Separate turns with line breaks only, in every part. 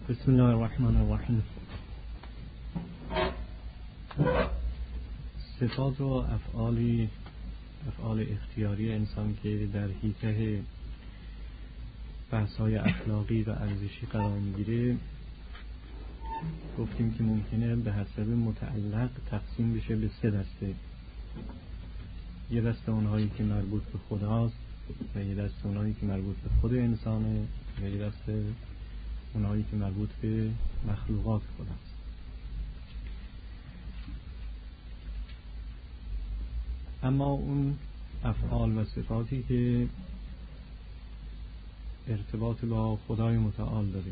بسم الله الرحمن الرحیم. صفات و افعال اختیاری انسان که در حیطه بحث‌های اخلاقی و ارزشی قرار میگیره، گفتیم که ممکنه به حسب متعلق تقسیم بشه به 3 دسته. یه دسته اونهایی که مربوط به خداست و یه دسته اونهایی که مربوط به خود انسانه و یه دسته اونهایی که مربوط به مخلوقات خداست. اما اون افعال و صفاتی که ارتباط با خدای متعال داره،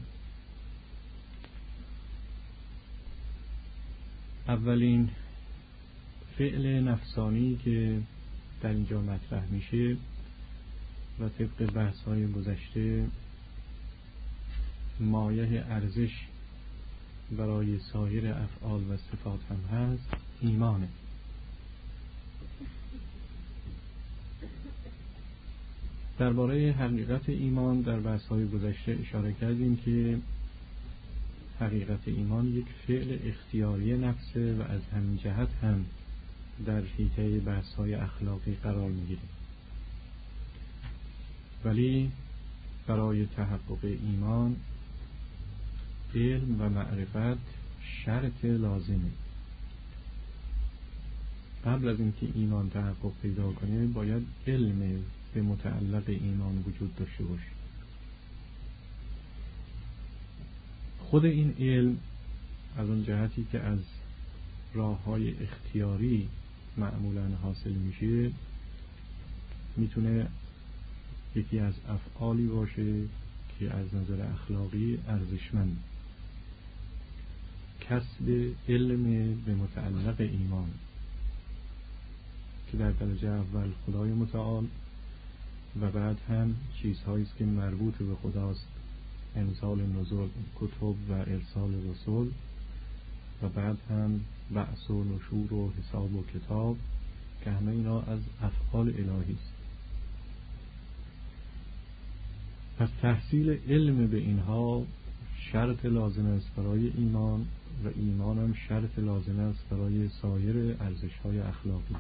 اولین فعل نفسانی که در اینجا مطرح میشه و طبق بحث‌های گذشته مایه ارزش برای سایر افعال و صفات هم هست، ایمانه. درباره حقیقت ایمان در بحث‌های گذشته اشاره کردیم که حقیقت ایمان یک فعل اختیاری نفسه و از همین جهت هم در حیطه بحث‌های اخلاقی قرار می‌گیره. ولی برای تحقق ایمان علم و معرفت شرط لازمه. قبل از اینکه ایمان تحقق پیدا کنه باید علم به متعلق ایمان وجود داشته باشه. خود این علم از اون جهتی که از راه‌های اختیاری معمولاً حاصل میشه، میتونه یکی از افعالی باشه که از نظر اخلاقی ارزشمند، کسب علم به متعلق ایمان که در درجه اول خدای متعال و بعد هم چیزهایی است که مربوط به خداست، انزال نزول کتب و ارسال رسول، و بعد هم بعث و نشور و حساب و کتاب که همه اینا از افعال الهی است. پس تحصیل علم به اینها شرط لازم است برای ایمان و ایمان هم شرط لازم است برای سایر ارزش‌های اخلاقی.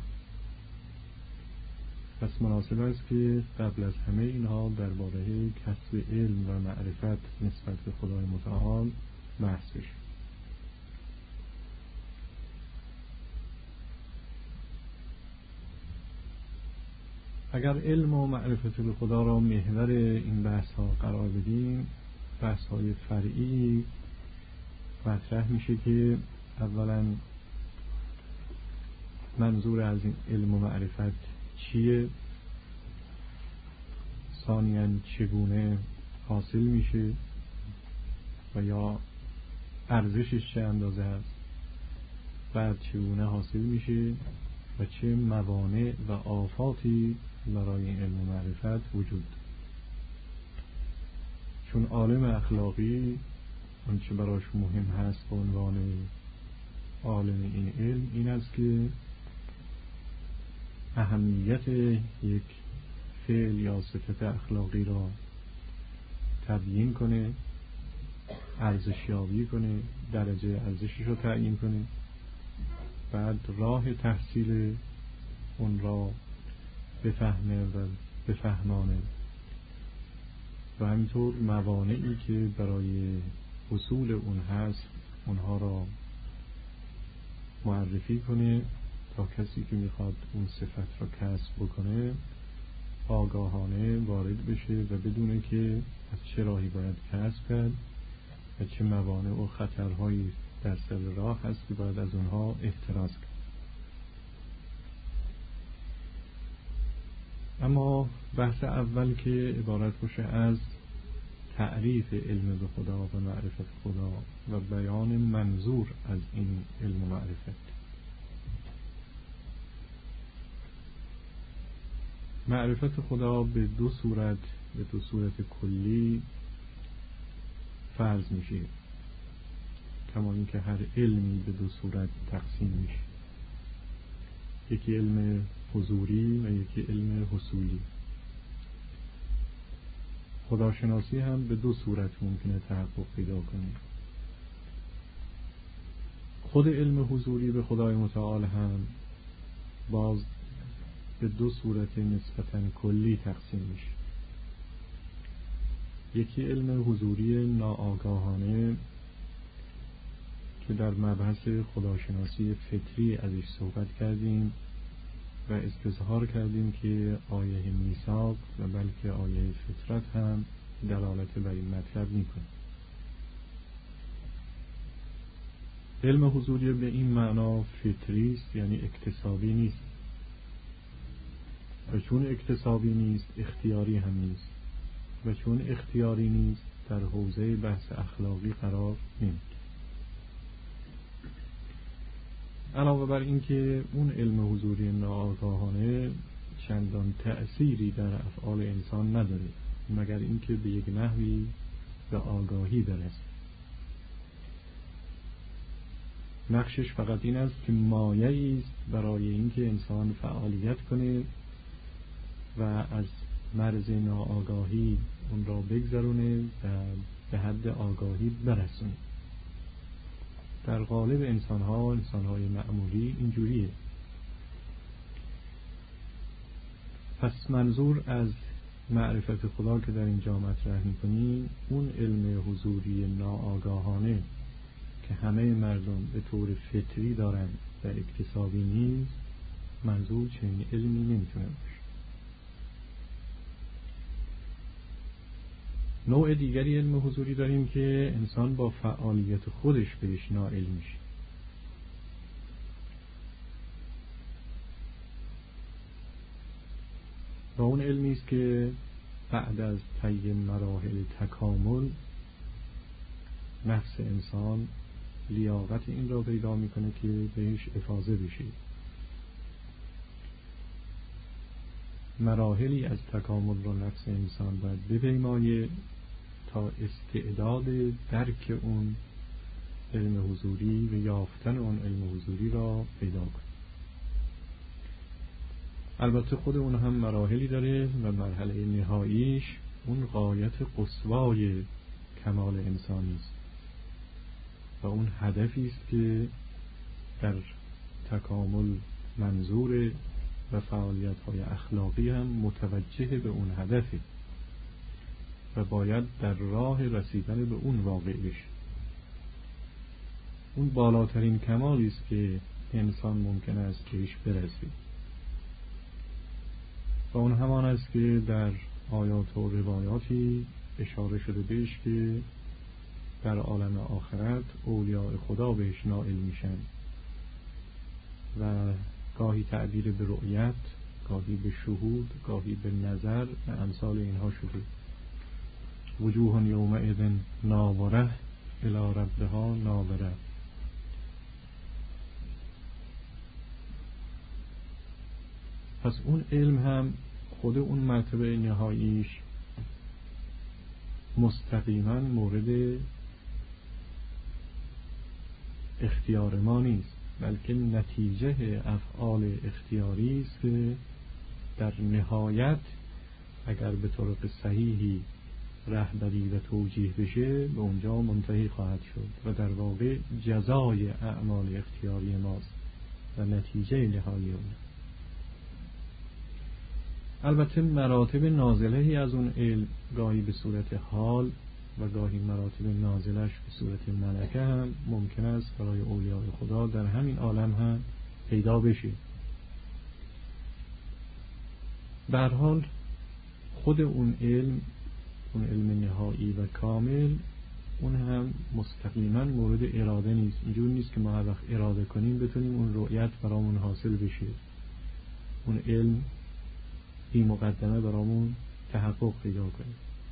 پس مناسب است که قبل از همه اینها درباره کسب علم و معرفت نسبت به خدای متعال بحث بشه. اگر علم و معرفت به خدا را محور این بحث ها قرار بدیم، بحث های فرعی مطرح میشه که اولا منظور از این علم و معرفت چیه، ثانیاً چگونه حاصل میشه و یا ارزشش چه اندازه است، بعد چگونه حاصل میشه و چه موانع و آفاتی برای این علم و معرفت وجود. چون عالم اخلاقی اون چه براش مهم هست به عنوان عالم این علم این است که اهمیت یک فعل یا صفت اخلاقی را تبیین کنه، ارزشیابی کنه، درجه ارزشش رو تعیین کنه، بعد راه تحصیل اون را بفهمه و بفهمانه و همینطور موانعی که برای حصول اون هست اونها را معرفی کنه تا کسی که میخواد اون صفت را کسب بکنه آگاهانه وارد بشه و بدونه که از چه راهی باید کسب کرد و چه موانع و خطرهایی در سر راه هست که باید از اونها احتراز کرد. اما بحث اول که عبارت باشه از تعریف علم به خدا و معرفت خدا و بیان منظور از این علم و معرفت. معرفت خدا به دو صورت کلی فرض میشه، کما اینکه هر علمی به 2 صورت تقسیم میشه، یکی علم حضوری و یکی علم حصولی. خداشناسی هم به دو صورت ممکنه تحقق پیدا کنه. خود علم حضوری به خدای متعال هم باز به دو صورت نسبتاً کلی تقسیم میشه. یکی علم حضوری ناآگاهانه که در مبحث خداشناسی فطری ازش صحبت کردیم و استظهار کردیم که آیه میثاق و بلکه آیه فطرت هم دلالت بر این مطلب میکنه. علم حضوری به این معنا فطری است، یعنی اکتسابی نیست، و چون اکتسابی نیست اختیاری هم نیست، و چون اختیاری نیست در حوزه بحث اخلاقی قرار نمیگیره. علاوه بر این که اون علم حضوری ناآگاهانه چندان تأثیری در افعال انسان نداره مگر اینکه به یک نحوی به آگاهی برسه. نقشش فقط این است که مایه‌ای است برای اینکه انسان فعالیت کنه و از مرز ناآگاهی اون را بگذرونه و به حد آگاهی برسونه. در غالب انسان‌های معمولی اینجوریه. پس منظور از معرفت خدا که در اینجا مطرح می‌کنیم اون علم حضوری ناآگاهانه که همه مردم به طور فطری دارن و اکتسابی نیست، منظور چنین علمی نمیتونه باشه. نوع دیگری علم حضوری داریم که انسان با فعالیت خودش بهش نائل میشه. و اون علمی است که بعد از طی مراحل تکامل نفس انسان لیاقت این را پیدا میکنه که بهش افاضه بشه. مراحلی از تکامل را نفس انسان باید بپیمایه تا استعداد درک اون علم حضوری و یافتن اون علم حضوری را پیدا کنه. البته خود اون هم مراحلی داره و مرحله نهاییش اون غایت قصوای کمال انسانی است و اون هدفی است که در تکامل منظور و فعالیت‌های اخلاقی هم متوجه به اون هدفه و باید در راه رسیدن به اون واقع بشه. اون بالاترین کمالی است که انسان ممکن است بهش برسه و اون همان است که در آیات و روایاتی اشاره شده بهش که در عالم آخرت اولیاء خدا بهش نائل میشن و گاهی تعبیر به رؤیت، گاهی به شهود، گاهی به نظر و امثال اینها شده. وجوه یومئذ ناظره الی ربها ناظره. پس اون علم هم خود اون مرتبه نهاییش مستقیما مورد اختیار ما نیست، بلکه نتیجه افعال اختیاری است که در نهایت اگر به طرق صحیحی رهبری و توجیه بشه به اونجا منتهی خواهد شد و در واقع جزای اعمال اختیاری ماست و نتیجه نهایی اون. البته مراتب نازلهی از اون علم گاهی به صورت حال و گاهی مراتب نازلش به صورت ملکه هم ممکن است برای اولیاء خدا در همین عالم هم پیدا بشه. به هر حال خود اون علم نهایی و کامل اون هم مستقیما مورد اراده نیست. اینجور نیست که ما هر وقت اراده کنیم بتونیم اون رؤیت برامون حاصل بشه، اون علم بی مقدمه برامون تحقق پیدا کنه.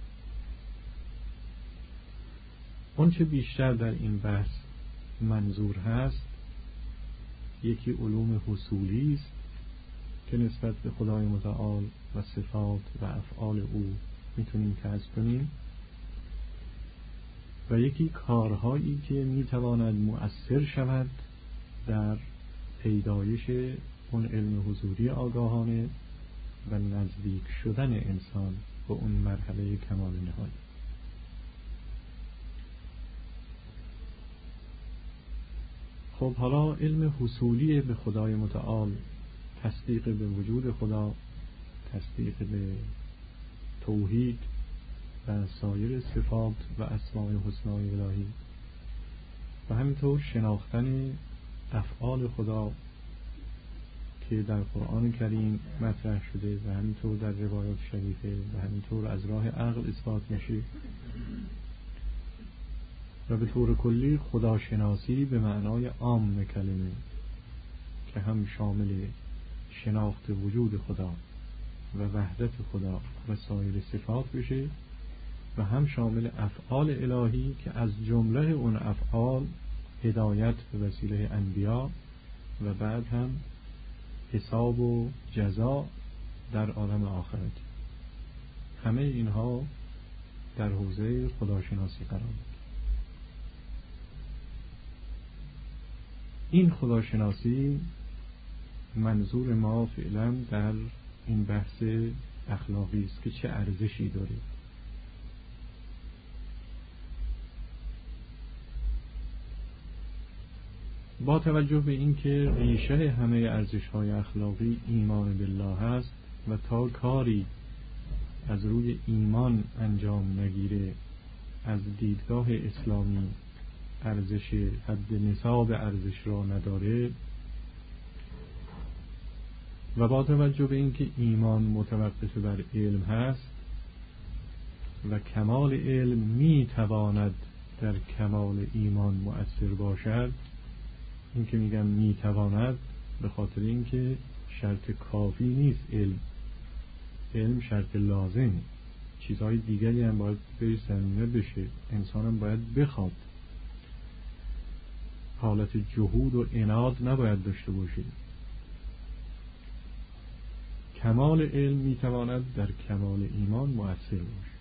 اون چه بیشتر در این بحث منظور هست یکی علوم حصولی است که نسبت به خدای متعال و صفات و افعال او میتونیم کسب کنیم و یکی کارهایی که میتواند مؤثر شود در پیدایش اون علم حضوری آگاهانه و نزدیک شدن انسان به اون مرحله کمال نهایی. خب حالا علم حصولی به خدای متعال، تصدیق به وجود خدا، تصدیق به توحید و سایر صفات و اسماء حسنای الهی و همینطور شناختن افعال خدا که در قرآن کریم مطرح شده و همینطور در روایات شریفه و همینطور از راه عقل اثبات میشه و به طور کلی خداشناسی به معنای عام کلمه که هم شامل شناخت وجود خدا و وحدت خدا و سایر صفات بشه و هم شامل افعال الهی که از جمله اون افعال هدایت به وسیله انبیا و بعد هم حساب و جزا در عالم آخرت. همه اینها در حوزه خداشناسی قرار دارند. این خداشناسی منظور ما فعلا در این بحث اخلاقی است که چه ارزشی داره. با توجه به اینکه ریشه همه ارزش‌های اخلاقی ایمان بالله هست و تا کاری از روی ایمان انجام نگیره از دیدگاه اسلامی ارزش حد نصاب ارزش را نداره و با توجه به اینکه ایمان متوقف بر علم هست و کمال علم می تواند در کمال ایمان مؤثر باشد، این که میگم می تواند به خاطر اینکه شرط کافی نیست. علم شرط لازم، چیزهای دیگری هم باید به زمینه بشه، انسان هم باید بخواد، حالت جهود و عناد نباید داشته باشه. کمال علم میتواند در کمال ایمان مؤثر باشه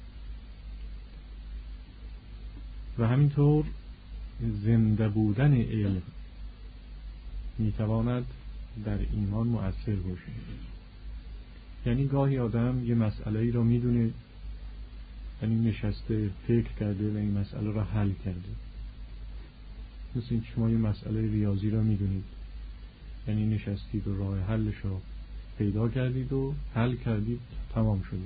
و همینطور زنده بودن علم میتواند در ایمان مؤثر باشه. یعنی گاهی آدم یه مسئله ای رو میدونه، یعنی نشسته فکر کرده و این مسئله را حل کرده. مثل این شما یه مسئله ریاضی را میدونید، یعنی نشستید و راه حلش رو پیدا کردید و حل کردید، تمام شده.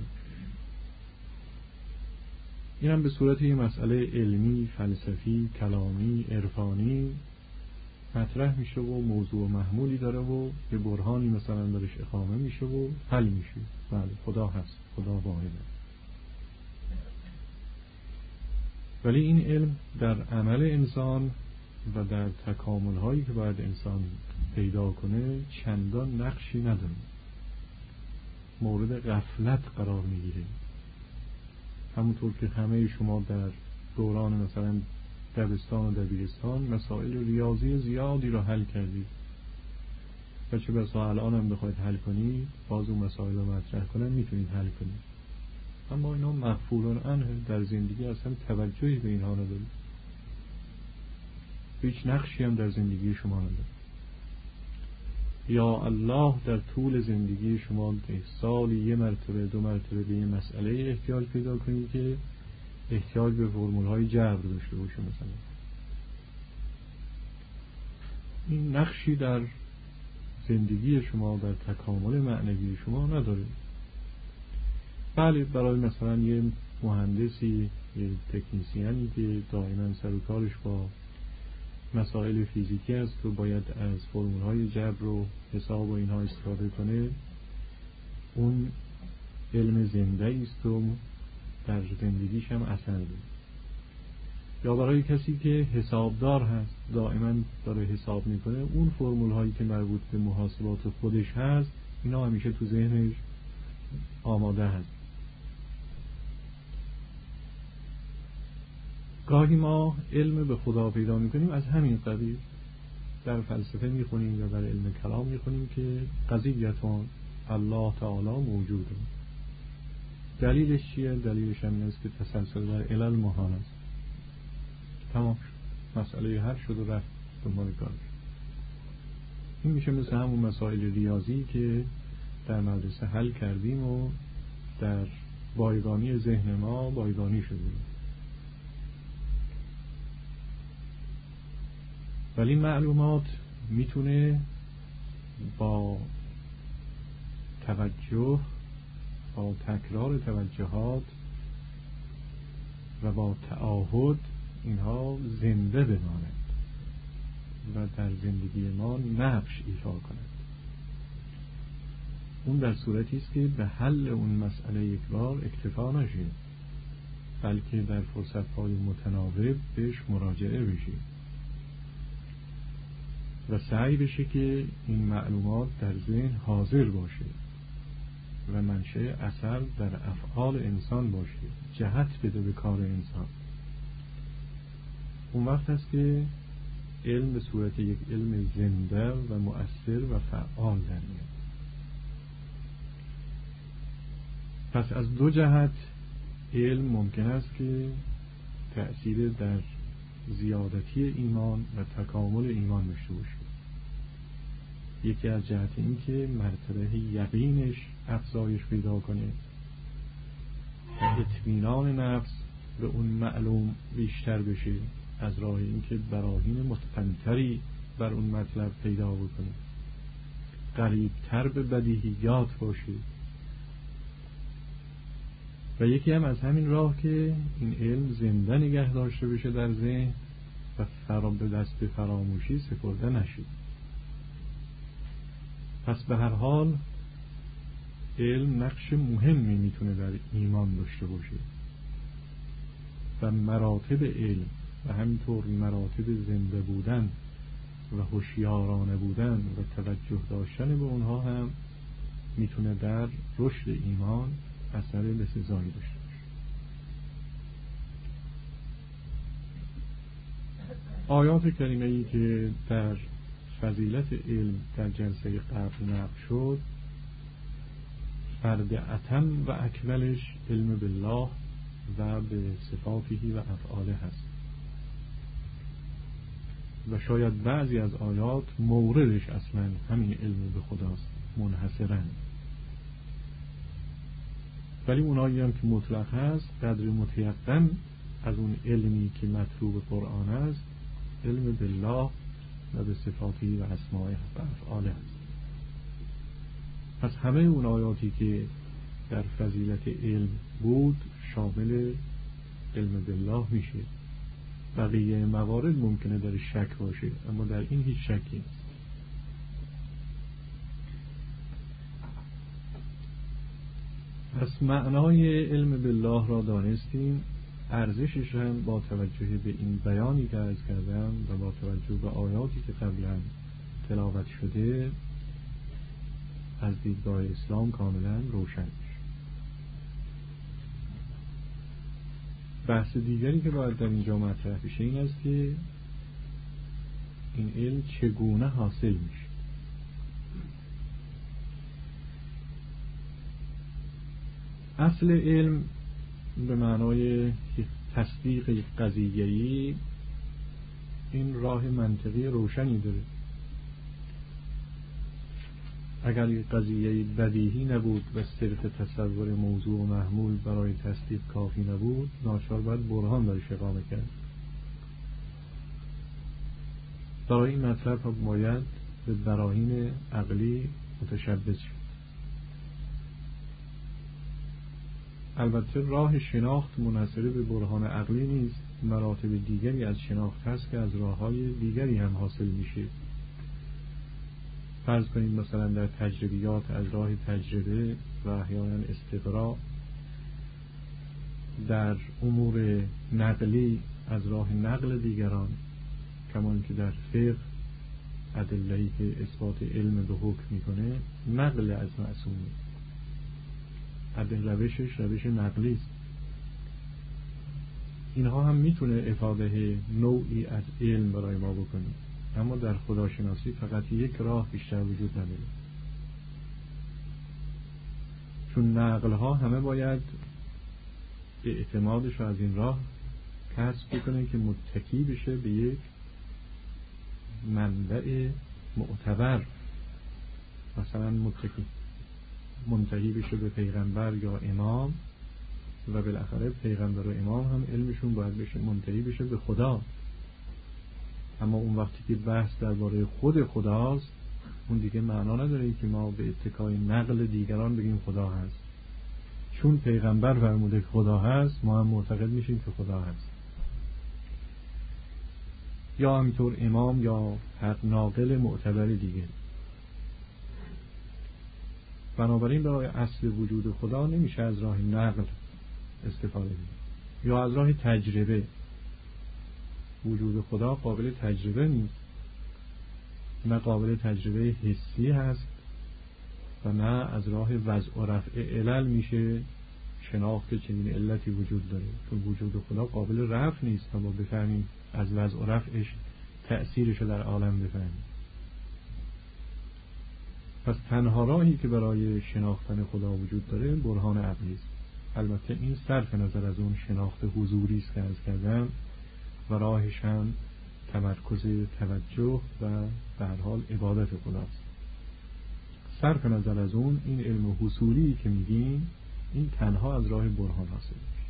این هم به صورت یه مسئله علمی، فلسفی، کلامی، عرفانی مطرح میشه و موضوع محمولی داره و به برهانی مثلا درش اقامه میشه و حل میشه. بله، خدا هست، خدا واحده. ولی این علم در عمل انسان و در تکامل هایی که باید انسان پیدا کنه چندان نقشی نداره، مورد غفلت قرار میگیره. همونطور که همه شما در دوران مثلا دبستان و دبیرستان مسائل ریاضی زیادی را حل کردید و چه بسا الان هم بخواید حل کنید باز اون مسائل رو مطرح کنن میتونید حل کنید، اما اینا مغفولان عنه، در زندگی اصلا توجهی به اینها ندارید، هیچ نقشی هم در زندگی شما نداره. یا الله در طول زندگی شما سالی یه مرتبه دو مرتبه به یه مسئله احتیاج پیدا کنید که احتیاج به فرمول های جبر داشته باشه مثلا. این نقشی در زندگی شما، در تکامل معنوی شما نداره. بله، برای مثلا یه مهندسی، یه تکنیسیانی که دائما سر و کارش با مسائل فیزیکی است و باید از فرمول های جبر و حساب و اینها استفاده کنه، اون علم زنده است و در زندگیش هم اثر داره. یا برای کسی که حسابدار هست دائما داره حساب میکنه، اون فرمول هایی که مربوط به محاسبات خودش هست اینا همیشه تو ذهنش آماده هست. گاهی ما علم به خدا پیدا میکنیم از همین قبیل، در فلسفه میخونیم یا در علم کلام میخونیم که قضیتون الله تعالی موجوده. دلیلش چیه؟ دلیلش همین است که تسلسل در علل محال است. تمام شد، مسئله حل شد و رفت دنبال کارش. این میشه مثل همون مسائل ریاضی که در مدرسه حل کردیم و در بایگانی ذهن ما بایگانی شده، ولی معلومات میتونه با توجه، با تکرار توجهات و با تعاهد اینها زنده بماند و در زندگی ما نقش ایفا کند. اون در صورتی است که به حل اون مسئله یک بار اکتفا نشه، بلکه در فرصت‌های متناوب بهش مراجعه بشه و سعی بشه که این معلومات در ذهن حاضر باشه و منشأ اثر در افعال انسان باشه، جهت بده به کار انسان. اون وقت است که علم به صورت یک علم زنده و مؤثر و فعال در میاد. پس از دو جهت علم ممکن است که تأثیر در زیادتی ایمان و تکامل ایمان داشته باشه. یکی از جهت این که مرتبه یقینش افزایش پیدا کنه و اطمینان نفس به اون معلوم بیشتر بشه، از راه این که براهین متقن‌تری بر اون مطلب پیدا بکنه، قریب‌تر به بدیهیات باشه. و یکی هم از همین راه که این علم زنده نگه داشته بشه در ذهن و به دست فراموشی سپرده نشه. پس به هر حال علم نقش مهمی میتونه در ایمان داشته باشه و مراتب علم و همینطور مراتب زنده بودن و هوشیارانه بودن و توجه داشتن به اونها هم میتونه در رشد ایمان اثر بسزایی داشته باشه. آیات کریمه‌ای که در فضیلت علم در جلسه قبل نقل شد، فرد اتم و اکملش علم بالله و به صفاته و افعاله هست و شاید بعضی از آیات موردش اصلا همین علم به خداست منحصراً، ولی اونایی هم که مطلق هست قدر متیقن از اون علمی که مطلوب قرآن است علم بالله و به صفاتی و اسماء و افعاله هست. پس همه اون آیاتی که در فضیلت علم بود شامل علم بالله میشه. بقیه موارد ممکنه در شک باشه، اما در این هیچ شکی نیست. پس معنای علم بالله را دانستیم، ارزشش هم با توجه به این بیانی که عرض کردم و با توجه به آیاتی که قبلا تلاوت شده از دیدگاه اسلام کاملا روشن میشه. بحث دیگری که باید در اینجا مطرح بشه این است که این علم چگونه حاصل میشه. اصل علم به معنای تصدیق قضیه‌ای این راه منطقی روشنی داره. اگر یک قضیه بدیهی نبود و صرف تصور موضوع و محمول برای تصدیق کافی نبود، ناچار باید برهان برش اقامه کرد. برای این مطلب باید به براهین عقلی متشبث شد. البته راه شناخت منحصر به برهان عقلی نیست، مراتب دیگری از شناخت هست که از راه‌های دیگری هم حاصل میشه. فرض کنید مثلا در تجربیات از راه تجربه و احیانا استقراء، در امور نقلی از راه نقل دیگران، کمان که در فقه ادله‌ای که اثبات علم به حکم میکنه نقل از معصومی، روشش روش نقلی است. اینها هم میتونه افاده نوعی از علم برای ما بکنه، اما در خداشناسی فقط یک راه بیشتر وجود نداره، چون نقلها همه باید اعتمادش از این راه کسب بکنه که متکی بشه به یک منبع معتبر، مثلا متکی منتهی بشه به پیغمبر یا امام و بالاخره پیغمبر و امام هم علمشون باید بشه منتهی بشه به خدا. اما اون وقتی که بحث درباره خود خداست، اون دیگه معنا نداره که ما به اتکای نقل دیگران بگیم خدا هست. چون پیغمبر فرموده که خدا هست، ما هم معتقد میشیم که خدا هست. یا همینطور امام یا هر ناقل معتبر دیگه. بنابراین برای اصل وجود خدا نمیشه از راه نقل استفاده کنیم یا از راه تجربه. وجود خدا قابل تجربه نیست، نه قابل تجربه حسی هست و نه از راه وضع و رفع علل میشه شناخت که چنین علتی وجود داره. چون وجود خدا قابل رفع نیست تا ما بفهمیم از وضع و رفعش تأثیرش در عالم بفهمیم. پس تنها راهی که برای شناختن خدا وجود داره برهان عقلی است. البته این صرف نظر از اون شناخت حضوری است که عرض کردم و راهش هم تمرکز توجه و به هر حال عبادت خداست. صرف نظر از اون این علم حصولی که میگیم این تنها از راه برهان حاصل میشه.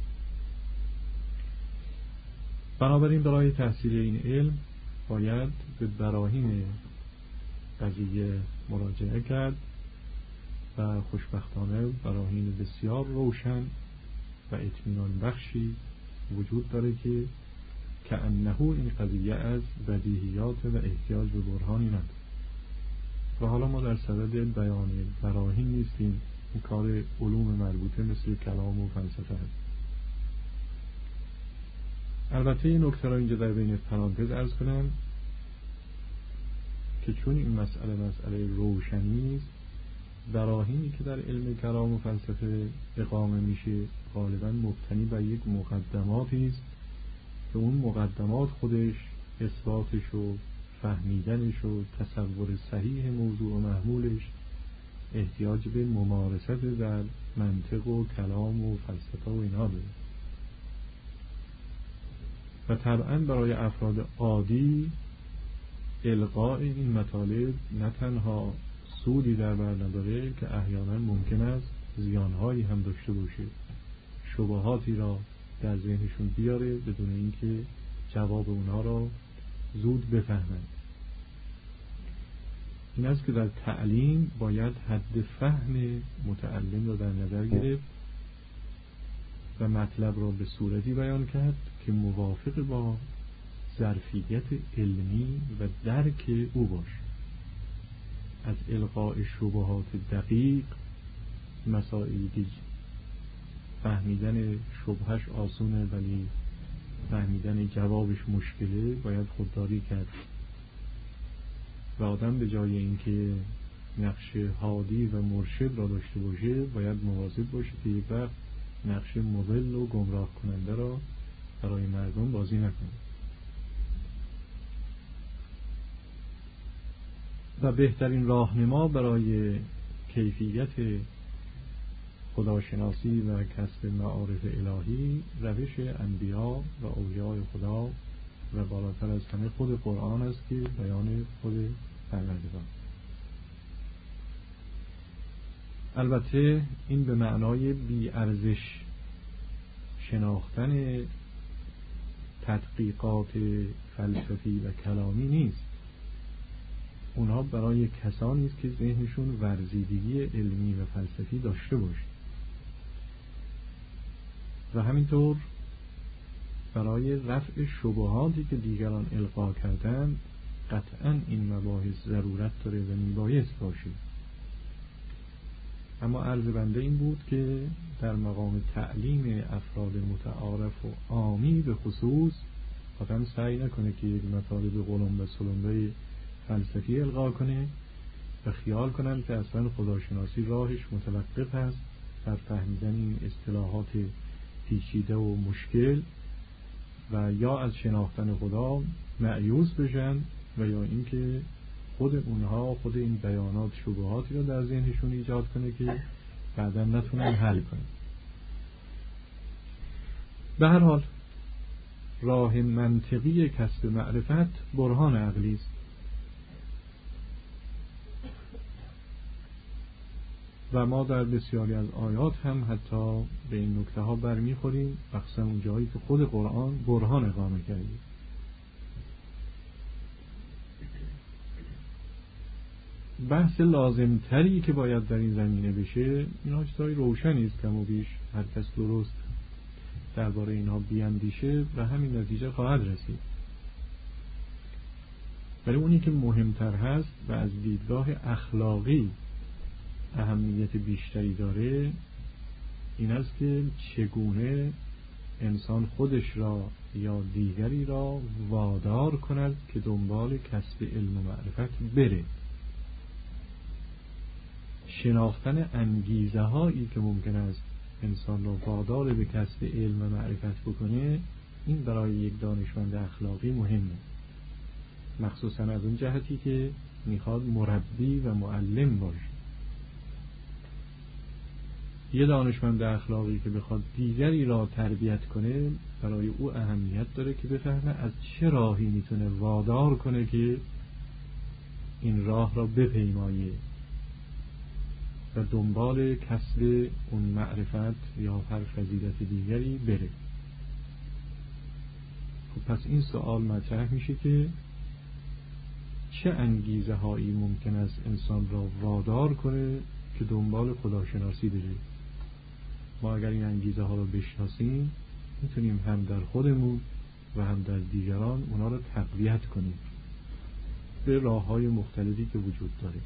بنابراین برای تحصیل این علم باید به براهین قضیه مراجعه کرد و خوشبختانه براهین بسیار روشن و اطمینان بخشی وجود داره که انه این قضیه از بدیهیات و احتیاج به برهانی نداره. و حالا ما در صدد بیان براهین نیستیم، این کار علوم مربوطه مثل کلام و فلسفه هست. البته این نکته را اینجا در بین پرانتز عرض کنم که چون این مسئله روشنی است، براهینی که در علم کلام و فلسفه اقامه میشه غالبا مبتنی بر یک مقدماتی است که اون مقدمات خودش اثباتش و فهمیدنش و تصور صحیح موضوع و محمولش احتیاج به ممارست در منطق و کلام و فلسفه و اینها داره. و طبعا برای افراد عادی القاء این مطالب نه تنها سودی در بر نداره که احیانا ممکن است زیانهایی هم داشته باشه، شبهاتی را در ذهنشون بیاره بدون اینکه جواب اونها را زود بفهمند. این است که در تعلیم باید حد فهم متعلم را در نظر گرفت و مطلب را به صورتی بیان کرد که موافق با ظرفیت علمی و درک او باشد. از القاء شبهات دقیق مسائلی که فهمیدن شبهش آسونه ولی فهمیدن جوابش مشکله باید خودداری کرد و آدم به جای اینکه نقش هادی و مرشد را داشته باشه باید مواظب باشه که یک وقت نقش مضل و گمراه کننده را برای مردم بازی نکنه. و بهترین راهنما برای کیفیت خداشناسی و کسب معارف الهی روش انبیا و اولیاء خدا و بالاتر از همه خود قرآن است که بیان خود پروردگار. البته این به معنای بی ارزش شناختن تدقیقات فلسفی و کلامی نیست. اونها برای کسانی است که ذهنشون ورزیدگی علمی و فلسفی داشته باشه و همینطور برای رفع شبهاتی که دیگران القا کردند قطعا این مباحث ضرورت داره و میبایست باشه. اما عرض بنده این بود که در مقام تعلیم افراد متعارف و عامی به خصوص آدم سعی نکنه که یک مطالب قلم و سلمبه فلسفی القا کنه و خیال کنن که اصلا خداشناسی راهش متوقف هست در فهمیدن این اصطلاحات پیچیده و مشکل و یا از شناختن خدا مایوس بشن و یا اینکه خود این بیانات شبهاتی رو در ذهنشون ایجاد کنه که بعدا نتونن حل کنن. به هر حال راه منطقی کسب معرفت برهان عقلی است. و ما در بسیاری از آیات هم حتی به این نکته ها برمیخوریم، مخصوصا اون جایی که خود قرآن برهان اقامه کرده. بحث لازم تری که باید در این زمینه بشه، اینا چیزای روشنی است، کم و بیش هر کس درست درباره اینها بیاندیشه و همین نتیجه خواهد رسید. ولی اونی که مهمتر هست و از دیدگاه اخلاقی اهمیت بیشتری داره این است که چگونه انسان خودش را یا دیگری را وادار کند که دنبال کسب علم و معرفت بره. شناختن انگیزه هایی که ممکن است انسان را وادار به کسب علم و معرفت بکنه، این برای یک دانشمند اخلاقی مهمه، مخصوصا از اون جهتی که میخواد مربی و معلم باشه. یه دانشمند اخلاقی که بخواد دیگری را تربیت کنه، برای او اهمیت داره که بفهمه از چه راهی میتونه وادار کنه که این راه را بپیمایه و دنبال کسب اون معرفت یا هر فضیلت دیگری بره. خب پس این سوال مطرح میشه که چه انگیزه هایی ممکن است انسان را وادار کنه که دنبال خداشناسی بره؟ ما اگر این انگیزه ها رو بشناسیم میتونیم هم در خودمون و هم در دیگران اونا رو تقویت کنیم به راه های مختلفی که وجود داره.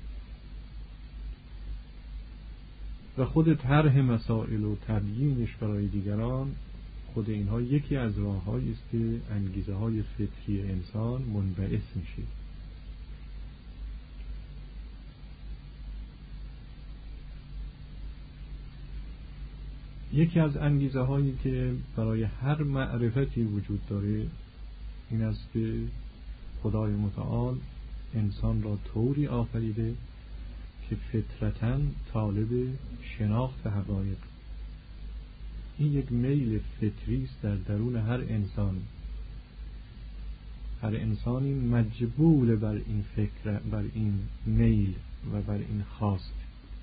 و خود طرح مسائل و تبیینش برای دیگران، خود اینها یکی از راه‌هایی است که انگیزه های فطری انسان منبعث میشه. یکی از انگیزه هایی که برای هر معرفتی وجود داره این است که خدای متعال انسان را طوری آفریده که فطرتاً طالب شناخت حقایق. این یک میل فطری است در درون هر انسان. هر انسانی مجبور بر این فکر، بر این میل و بر این خواست.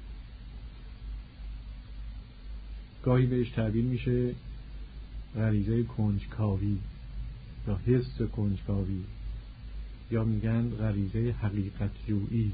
گاهی بهش تعبیر میشه غریزه کنجکاوی یا حس کنجکاوی، یا میگن غریزه حقیقت جویی.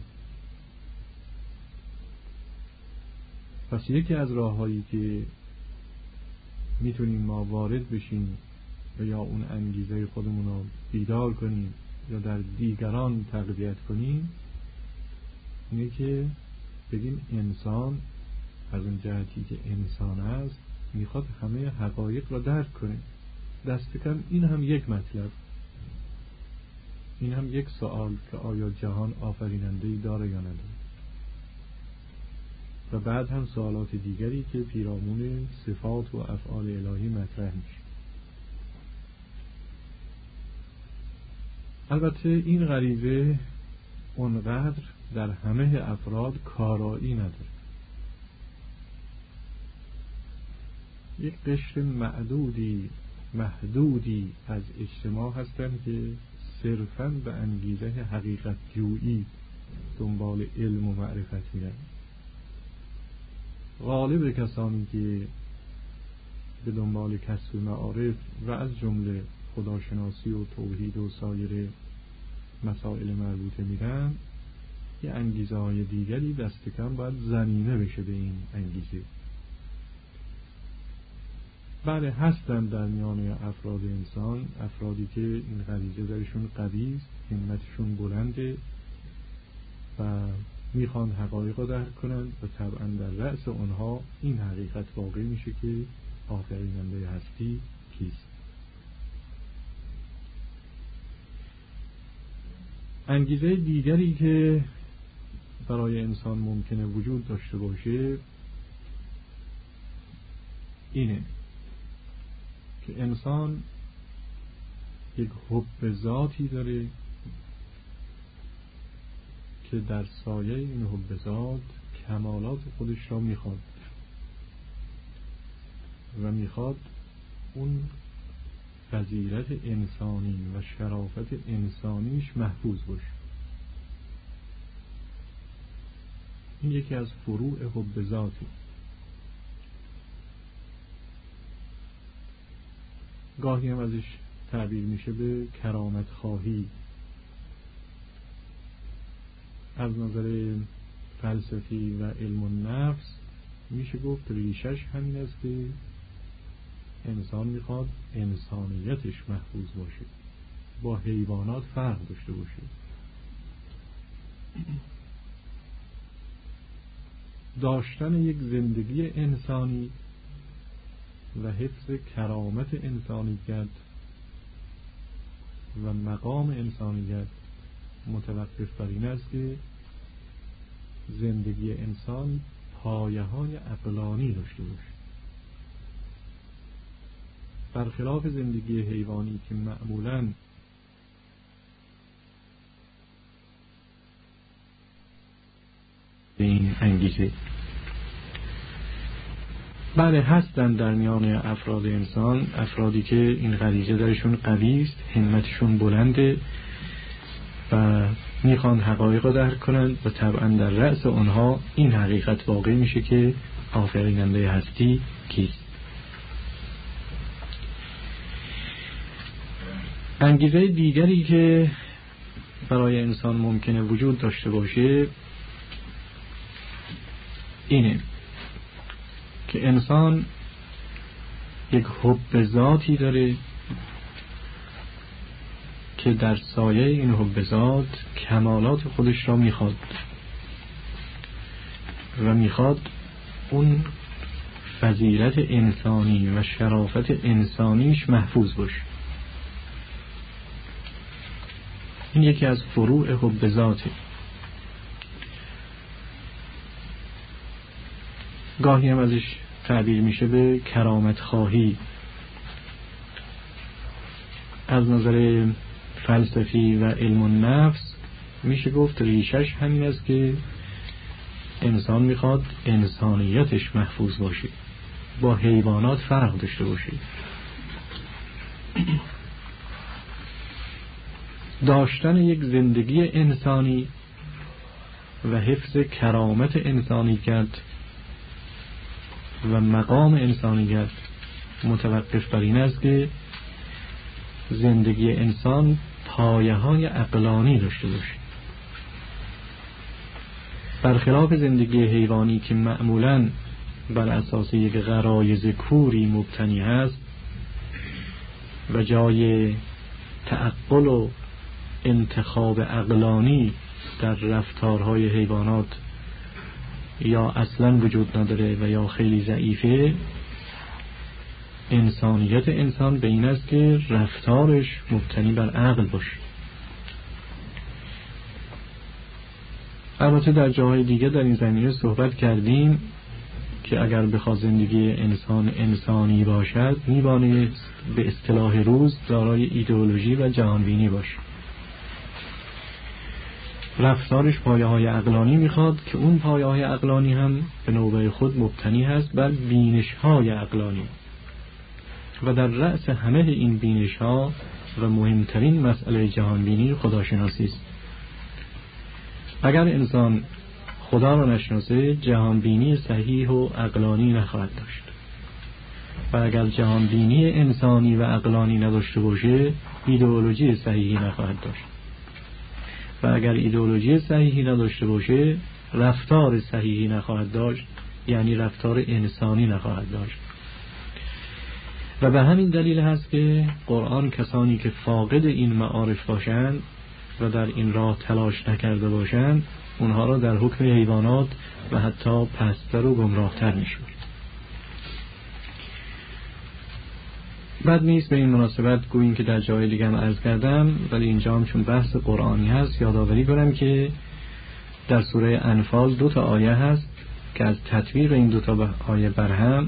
پس یکی از راه‌هایی که میتونیم ما وارد بشیم و یا اون انگیزه خودمون رو بیدار کنیم یا در دیگران تقویت کنیم اینه که بگیم انسان از اون جهتی که انسان است میخواد همه حقایق را درک کنه. دست کم این هم یک مطلب، این هم یک سوال که آیا جهان آفریننده‌ای داره یا نداره. و بعد هم سوالات دیگری که پیرامون صفات و افعال الهی مطرح میشه. البته این غریزه اونقدر در همه افراد کارایی نداره. یک قشر محدودی از اجتماع هستند که صرفاً به انگیزه حقیقت جویی دنبال علم و معرفت میرن. غالب کسانی که به دنبال کسب معارف و از جمله خداشناسی و توحید و سایر مسائل مربوطه میرن، یه انگیزه های دیگری دست کم باید ضمیمه بشه به این انگیزه. بله هستن در میان افراد انسان افرادی که این غریزه درشون قوی است، همتشون بلنده و میخوان حقایق رو درک کنند و طبعا در رأس اونها این حقیقت واقع میشه که آفریننده هستی کیست. انگیزه دیگری که برای انسان ممکنه وجود داشته باشه اینه که انسان یک حب ذاتی داره که در سایه این حب ذات کمالات خودش را میخواد و میخواد اون فضیلت انسانی و شرافت انسانیش محفوظ باشه. این یکی از فروع حب ذاتی. گاهی هم ازش تعبیر میشه به کرامت خواهی. از نظر فلسفی و علم النفس میشه گفت ریشش همین است که انسان میخواد انسانیتش محفوظ باشه، با حیوانات فرق داشته باشه. داشتن یک زندگی انسانی و حفظ کرامت انسانیت و مقام انسانیت متوقف بر این است که زندگی انسان پایه‌های عقلانی داشته باشه، برخلاف زندگی حیوانی که معمولاً این انگیزه. بله هستن در میان افراد انسان افرادی که این غریزه درشون قوی است، همتشون بلنده و میخوان حقایق رو درک کنند و طبعا در رأس اونها این حقیقت واقع میشه که آفریننده هستی کیست. انگیزه دیگری که برای انسان ممکنه وجود داشته باشه اینه که انسان یک حب ذاتی داره که در سایه این حب ذات کمالات خودش را میخواد و میخواد اون فضیلت انسانی و شرافت انسانیش محفوظ باشه. این یکی از فروع حب ذاته. گاهی هم ازش تعبیر میشه به کرامت خواهی. از نظر فلسفی و علم النفس میشه گفت ریشش همین است که انسان میخواد انسانیتش محفوظ باشه، با حیوانات فرق داشته باشه. داشتن یک زندگی انسانی و حفظ کرامت انسانیت و مقام انسانیت متوقف بر این است که زندگی انسان پایه‌های عقلانی داشته باشه، برخلاف زندگی حیوانی که معمولاً بر اساس یک غرایز کوری مبتنی است و جای تعقل و انتخاب عقلانی در رفتارهای حیوانات یا اصلاً وجود نداره و یا خیلی ضعیفه. انسانیت انسان به این است که رفتارش مبتنی بر عقل باشه. البته در جاهای دیگه در این زمینه صحبت کردیم که اگر بخواد زندگی انسان انسانی باشد میبایست به اصطلاح روز دارای ایدئولوژی و جهانبینی باشه. رفتارش پایه‌های عقلانی میخواد که اون پایه‌های عقلانی هم به نوبه خود مبتنی هست بر بینش‌های عقلانی و در رأس همه این بینش‌ها و مهمترین مسئله جهانبینی خداشناسی است. اگر انسان خدا را نشناسه جهانبینی صحیح و عقلانی نخواهد داشت و اگر جهانبینی انسانی و عقلانی نداشته باشه ایدئولوژی صحیحی نخواهد داشت و اگر ایدئولوژی صحیحی نداشته باشه رفتار صحیحی نخواهد داشت، یعنی رفتار انسانی نخواهد داشت. و به همین دلیل هست که قرآن کسانی که فاقد این معارف باشند و در این راه تلاش نکرده باشند اونها را در حکم حیوانات و حتی پستر و گمراهتر میشود. بد نیست به این مناسبت گوییم که در جای دیگه هم عرض کردم ولی اینجا هم چون بحث قرآنی هست یادآوری کنم که در سوره انفال 2 آیه هست که از تطبیق این 2 آیه برهم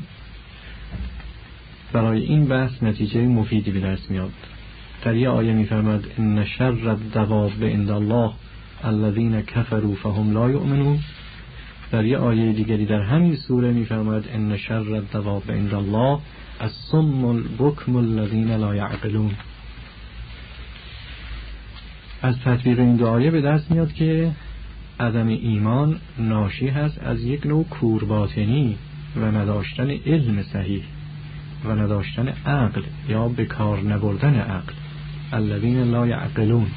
برای این بحث نتیجه مفیدی به دست میاد. در یه آیه میفرماد ان شر الدواب عند الله الذين كفروا فهم لا يؤمنون. در یه آیه دیگری در همین سوره میفرماد ان شر الدواب عند الله الصم البكم الذين لا يعقلون. از تطبیق این 2 آیه به دست میاد که عدم ایمان ناشی هست از یک نوع کورباطنی و نداشتن علم صحیح و نداشتن عقل یا به کار نبردن عقل. الذین لا یعقلون.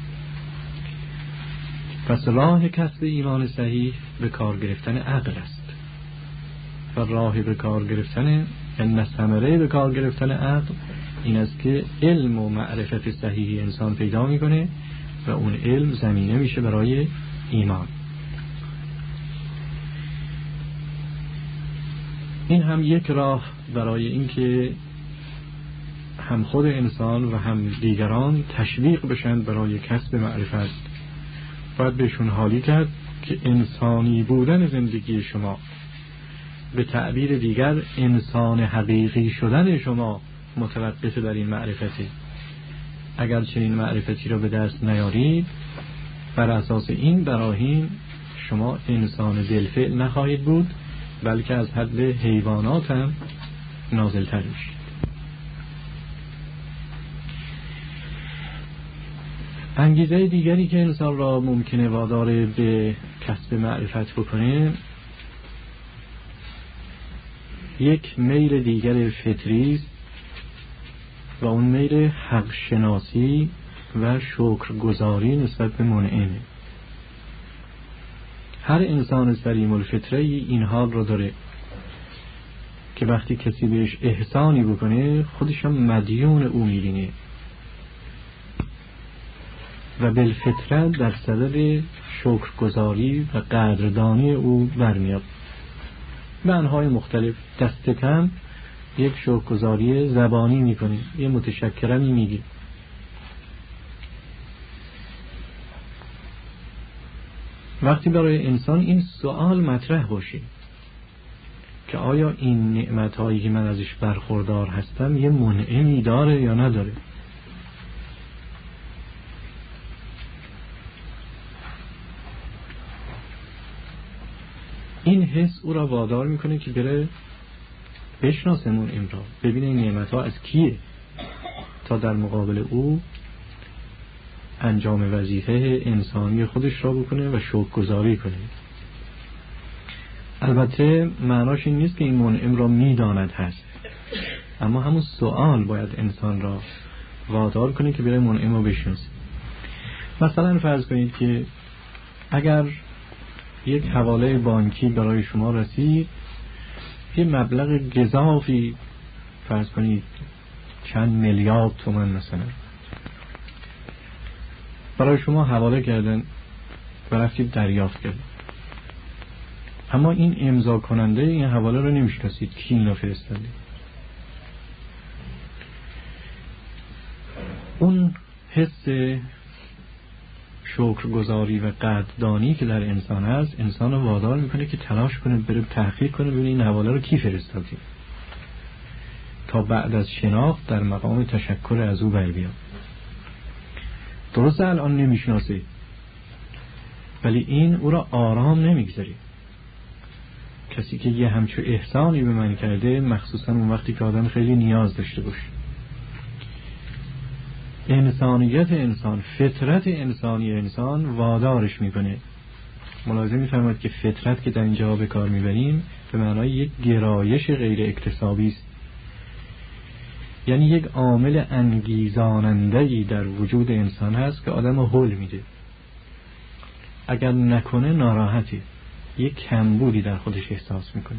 پس راه کسب ایمان صحیح به کار گرفتن عقل است و راه به کار گرفتن ثمره به کار گرفتن عقل این است که علم و معرفت صحیحی انسان پیدا میکنه و اون علم زمینه میشه برای ایمان. این هم یک راه برای اینکه هم خود انسان و هم دیگران تشویق بشن برای کسب معرفت. باید بهشون حالی کرد که انسانی بودن زندگی شما، به تعبیر دیگر انسان حقیقی شدن شما متوقف بر این معرفتی. اگر چنین معرفتی را به دست نیارید، بر اساس این براهین شما انسان دلفعل نخواهید بود، بلکه از حد حیوانات هم نازل‌تر میشید. انگیزه دیگری که انسان را ممکنه وادار به کسب معرفت بکنه، یک میل دیگر فطری است و اون میل حق شناسی و شکرگزاری نسبت به منعم. هر انسان سلیم الفطره این حال را داره که وقتی کسی بهش احسانی بکنه خودش هم مدیون او می‌بینه و بالفطره در صدد شکرگزاری و قدردانی او برمیاد. به انواع مختلف. دست کم یک شکرگزاری زبانی میکنی، یه متشکرمی میگی. وقتی برای انسان این سوال مطرح باشه که آیا این نعمتهایی که من ازش برخوردار هستم یه منعمی داره یا نداره، این حس او را وادار میکنه که بره بشناسه منعم را، ببینه این نعمتها از کیه تا در مقابل او انجام وظیفه انسانی خودش را بکنه و شکرگزاری کنه. البته معناش این نیست که این منعم را میداند هست، اما همون سوال باید انسان را وادار کنه که بره منعم را بشناسه. مثلا فرض کنید که اگر یک حواله بانکی برای شما رسید، یه مبلغ گزافی، فرض کنید چند میلیارد تومان مثلا برای شما حواله کردن و رفتید دریافت کردید، اما این امضا کننده این حواله رو نمیشناسید کی اینو فرستاده. اون حس شکرگزاری و قدردانی که در انسان هست، انسان رو وادار میکنه که تلاش کنه بره تحقیق کنه ببینه این حواله رو کی فرستاده تا بعد از شناخت در مقام تشکر از او بر بیاد. درسته الان نمیشناسه، ولی این او را آرام نمیگذاره. کسی که یه همچو احسانی به من کرده، مخصوصا اون وقتی که آدم خیلی نیاز داشته باشه، انسانیت انسان، فطرت انسانی انسان وادارش میکنه. ملاحظه میفرماید که فطرت که در اینجا به کار میبریم به معنای یک گرایش غیر اکتسابی است، یعنی یک عامل انگیزاننده‌ای در وجود انسان هست که آدم رو هول میده. اگر نکنه ناراحتی، یک کمبودی در خودش احساس میکنه.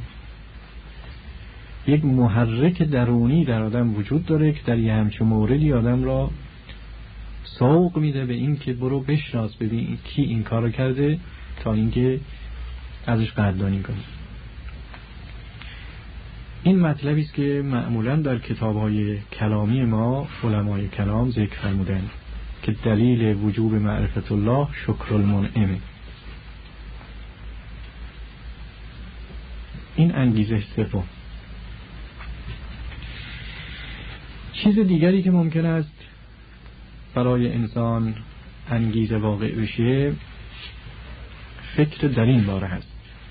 یک محرک درونی در آدم وجود داره که در یه همچون موردی آدم را سوق میده به این که برو بشناس ببین کی این کارو کرده تا اینکه ازش قدردانی کنی. این مطلبی است که معمولا در کتاب‌های کلامی ما علمای کلام ذکر فرمودند که دلیل وجوب معرفت الله شکر المنعم. این انگیزه سوم. چیز دیگری که ممکن است برای انسان انگیزه واقع بشه، فکر در این باره هست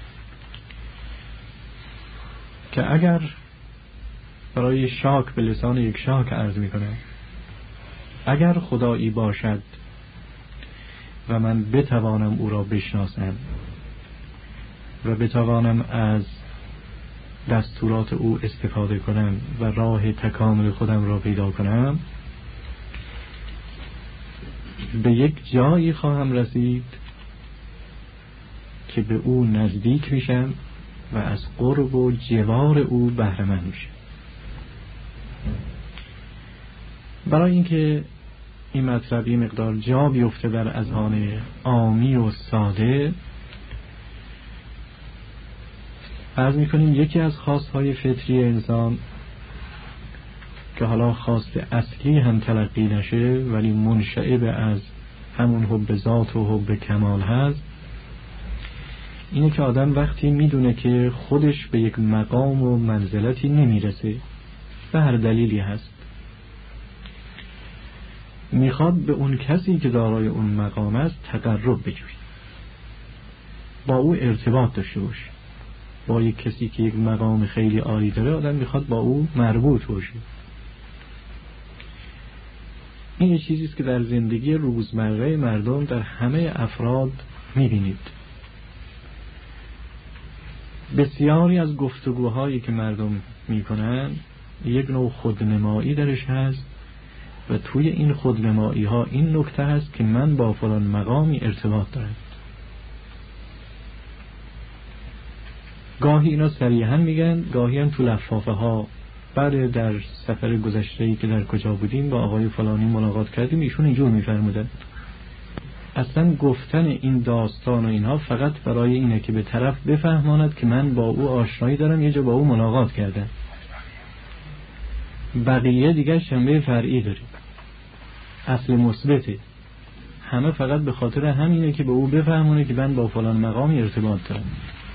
که اگر برای شاک به لسان یک شاک عرض می کنم، اگر خدایی باشد و من بتوانم او را بشناسم و بتوانم از دستورات او استفاده کنم و راه تکامل خودم را پیدا کنم، به یک جایی خواهم رسید که به او نزدیک میشم و از قرب و جوار او بهره مند میشم. برای اینکه این مطلب یه مقدار جا بیفته در اذهان عامی و ساده، عرض میکنیم یکی از خواستهای فطری انسان که حالا خواست اصلی هم تلقی نشه ولی منشعب از همون حب ذات و حب کمال هست، اینه که آدم وقتی میدونه که خودش به یک مقام و منزلتی نمیرسه به هر دلیلی هست، میخواد به اون کسی که دارای اون مقام است تقرب بجوید، با او ارتباط داشته باشه. با یک کسی که یک مقام خیلی عالی داره آدم میخواد با او مربوط باشه. این یه چیزی است که در زندگی روزمره مردم در همه افراد میبینید. بسیاری از گفتگوهایی که مردم میکنن یک نوع خودنمایی درش هست و توی این خودنمایی ها این نکته هست که من با فلان مقامی ارتباط دارم. گاهی اینا صریحا میگن، گاهی هم تو لفافه ها. بعد در سفر گذشته‌ای که در کجا بودیم با آقای فلانی ملاقات کردیم، ایشون اینجور میفرمودن اصلا گفتن این داستان و اینها فقط برای اینه که به طرف بفهماند که من با او آشنایی دارم، یه جا با او ملاقات کردم. بقیه دیگه شنبه فرعی داره، اصل مثبته. همه فقط به خاطر همینه که به او بفهمونه که من با فلان مقامی ارتباط دارم.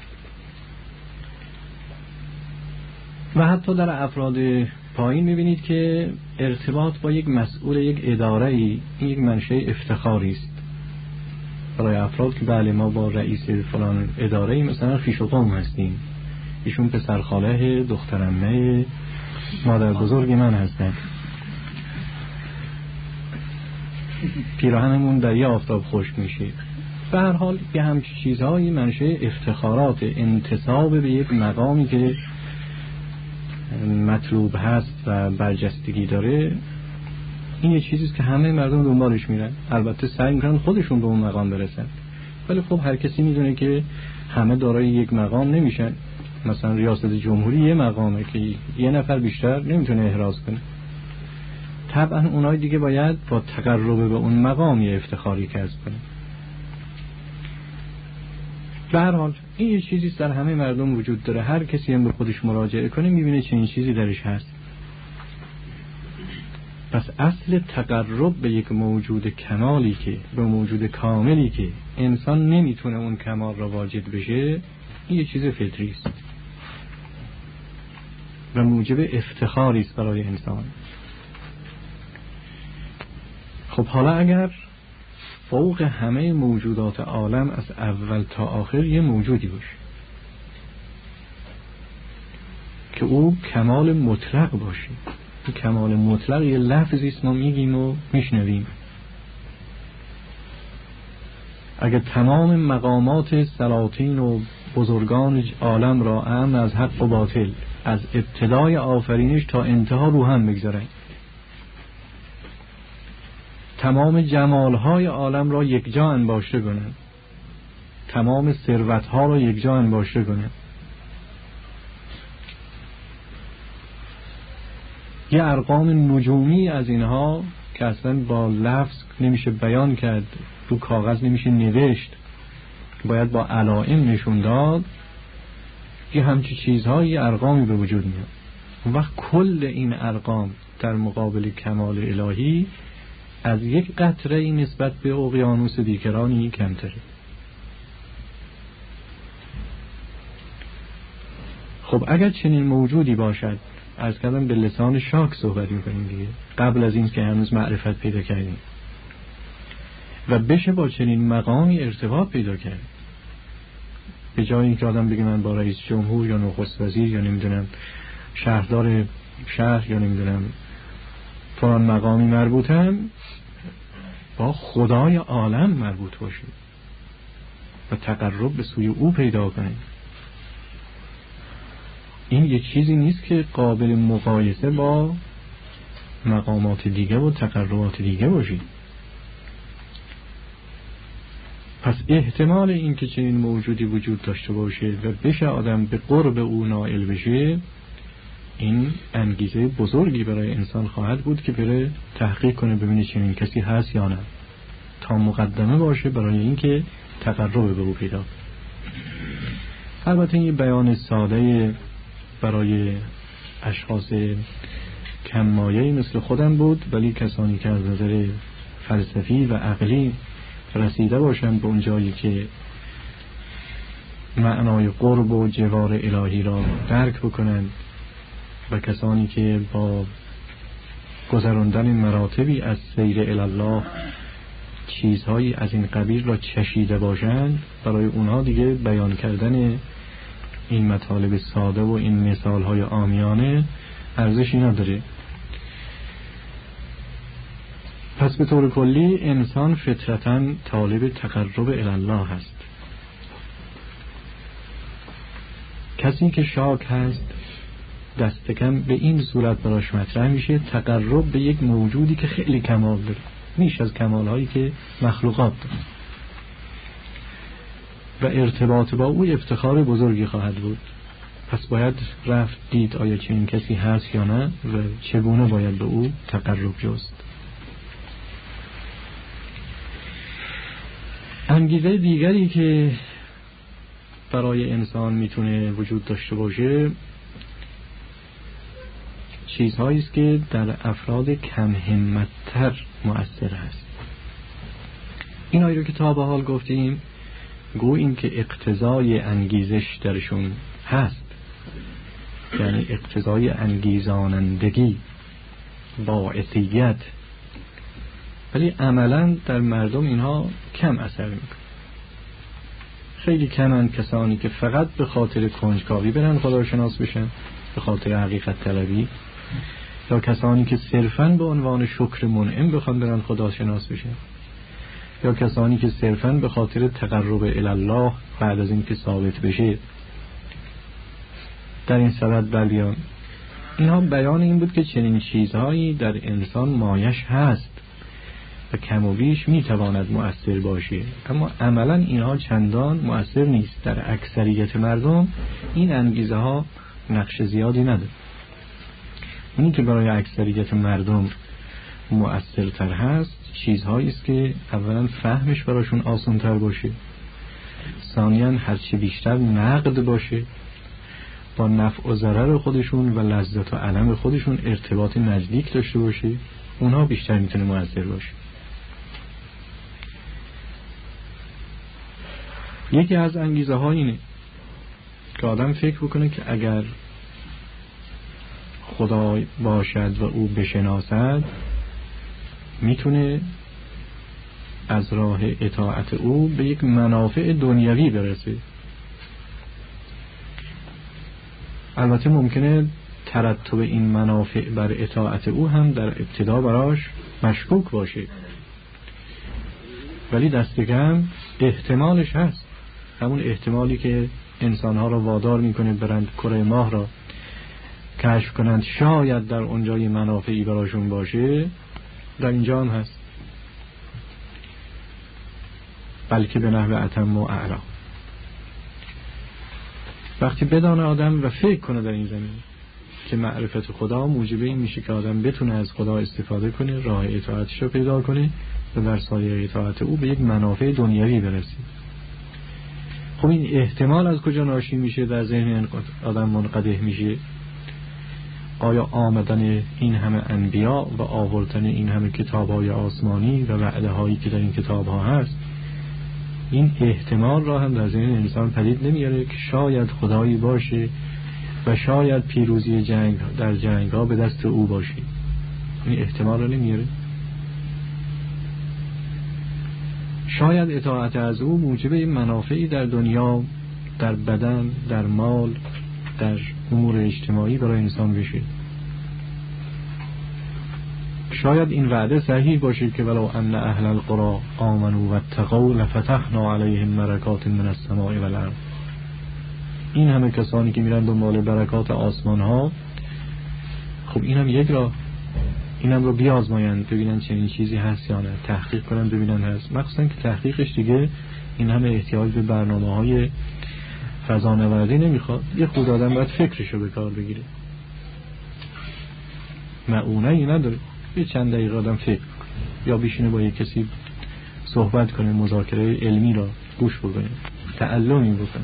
و حتی در افراد پایین میبینید که ارتباط با یک مسئول یک اداره‌ای این یک منشأ افتخاری است برای افراد که بله ما با رئیس فلان اداره‌ای مثلا خویش و قوم هستیم، ایشون پسرخاله دخترعمه مادر بزرگ من هستن، پیراهنمون در یه آفتاب خشک میشه. به هر حال یه همچین چیزهایی منشأ افتخارات، انتساب به یک مقامی که مطلوب هست و برجستگی داره. این یه چیزیست که همه مردم دنبالش میرن، البته سعی میکنن خودشون به اون مقام برسن، ولی خب هر کسی میدونه که همه دارای یک مقام نمیشن. مثلا ریاست جمهوری یه مقامه که یه نفر بیشتر نمیتونه احراز کنه. طبعا اونای دیگه باید با تقرب به اون مقامی افتخاری کسب کنه. به هر حال این یه چیزیست در همه مردم وجود داره. هر کسی هم به خودش مراجعه کنه میبینه چنین چیزی درش هست. پس اصل تقرب به یک موجود کمالی که به موجود کاملی که انسان نمیتونه اون کمال را واجد بشه، این یه چیز فطری است و موجب افتخاری است برای انسان. خب حالا اگر فوق همه موجودات عالم از اول تا آخر یه موجودی باشه که او کمال مطلق باشه، کمال مطلق یه لفظی است ما میگیم و میشنویم. اگر تمام مقامات سلاطین و بزرگان عالم را امن از حق و باطل از ابتدای آفرینش تا انتها رو هم بگذارن، تمام جمالهای عالم را یک جا انباشته کنن، تمام ثروتها را یک جا انباشته کنن، یه ارقام نجومی از اینها که اصلا با لفظ نمیشه بیان کرد، رو کاغذ نمیشه نوشت، باید با علائم نشون داد، یه همچی چیزهایی ارقامی به وجود میاد. اون وقت کل این ارقام در مقابل کمال الهی از یک قطره این نسبت به اقیانوس بیکرانی کمتره. خب اگر چنین موجودی باشد، از کردم به لسان شاک صحبت میکنیم دیگه، قبل از این که هنوز معرفت پیدا کردیم، و بشه با چنین مقامی ارتباط پیدا کرد، به جای اینکه آدم بگه من با رئیس جمهور یا نخست وزیر یا نمیدونم شهردار شهر یا نمیدونم فلان مقامی مربوطم، با خدای عالم مربوط باشه و تقرب به سوی او پیدا کنه. این یک چیزی نیست که قابل مقایسه با مقامات دیگه و تقربات دیگه باشه. پس احتمال این که چنین موجودی وجود داشته باشه و بشه آدم به قرب او نائل بشه، این انگیزه بزرگی برای انسان خواهد بود که بره تحقیق کنه ببینه چنین کسی هست یا نه، تا مقدمه باشه برای اینکه تقرب به او پیدا. البته این بیان ساده برای اشخاص کم مایه‌ای مثل خودم بود، ولی کسانی که از نظر فلسفی و عقلی رسیده باشند به اون جایی که معنای قرب و جوار الهی را درک بکنند و کسانی که با گذراندن مراتبی از سیر الالله چیزهایی از این قبیل را چشیده باشند، برای اونها دیگه بیان کردن این مطالب ساده و این مثالهای عامیانه ارزشی نداره. پس به طور کلی انسان فطرتاً طالب تقرب الالله هست. کسی که شاک هست دست کم به این صورت براش مطرح میشه تقرب به یک موجودی که خیلی کمال داره، میشه از کمالهایی که مخلوقات داره و ارتباط با او افتخار بزرگی خواهد بود. پس باید رفت دید آیا چنین کسی هست یا نه و چگونه باید به او تقرب جست. انگیزه دیگری که برای انسان میتونه وجود داشته باشه چیزهایی است که در افراد کم همت‌تر مؤثر هست. اینایی رو که تا به حال گفتیم گوییم که اقتضای انگیزش درشون هست، یعنی اقتضای انگیزانندگی، باعثیت، ولی عملا در مردم اینها کم اثر میکنه. خیلی کمن کسانی که فقط به خاطر کنجکاوی برن خداشناس بشن، به خاطر حقیقت طلبی، یا کسانی که صرفاً به عنوان شکر منعم بخوان برن خداشناس بشن، یا کسانی که صرفاً به خاطر تقرب الالله بعد از این که ثابت بشه در این صدد بلیان. اینها بیان این بود که چنین چیزهایی در انسان مایش هست و کم و بیش میتواند مؤثر باشه، اما عملا اینها چندان مؤثر نیست. در اکثریت مردم این انگیزه ها نقش زیادی نداره. اونی که برای اکثریت مردم مؤثرتر هست چیزهایی است که اولا فهمش براشون آسان‌تر باشه، ثانیاً هرچی بیشتر نقد باشه، با نفع و ضرر خودشون و لذت و علم خودشون ارتباط نزدیک داشته باشه، اونها بیشتر میتونه مؤثر باشه. یکی از انگیزه ها اینه که آدم فکر بکنه که اگر خدا باشد و او بشناسد میتونه از راه اطاعت او به یک منافع دنیوی برسه. البته ممکنه ترتب این منافع بر اطاعت او هم در ابتدا براش مشکوک باشه، ولی دست کم احتمالش هست. همون احتمالی که انسانها را وادار میکنه برند کره ماه را کشف کنند شاید در اونجا یه منافعی براشون باشه، در اینجا هم هست، بلکه به نحو اتم و اعلا. وقتی بدانه آدم و فکر کنه در این زمین که معرفت خدا موجب این میشه که آدم بتونه از خدا استفاده کنه، راه اطاعتش رو پیدا کنه و در سایه اطاعت او به یک منافع دنیوی برسه. خب این احتمال از کجا ناشی میشه؟ در ذهن آدم منقدح میشه. آیا آمدن این همه انبیا و آوردن این همه کتاب‌های آسمانی و وعده هایی که در این کتاب‌ها هست این احتمال را هم در ذهن انسان پدید نمیاره که شاید خدایی باشه و شاید پیروزی جنگ در جنگ‌ها به دست او باشه؟ این احتمال را نمیاره. شاید اطاعت از او موجب منافعی در دنیا، در بدن، در مال، در امور اجتماعی برای انسان بشه. شاید این وعده صحیح باشه که ولو ان اهل القرى آمنوا واتقوا لفتحنا علیهم برکات من السماء والارض. این همه کسانی که میرن دنبال برکات آسمان ها، خب اینم یک راه، اینم رو بیازمایند ببینن چنین چیزی هست یا نه، تحقیق کنن ببینن هست. مخصوصا که تحقیقش دیگه این همه احتیاج به برنامه‌های فضانوردی نمیخواد، یه خود آدم باید فکرشو به کار بگیره، معونه ای نداره، یه چند دقیقه آدم فکر یا بشینه با یه کسی صحبت کنه، مذاکره علمی را گوش بکنه، تعلمی بکنه.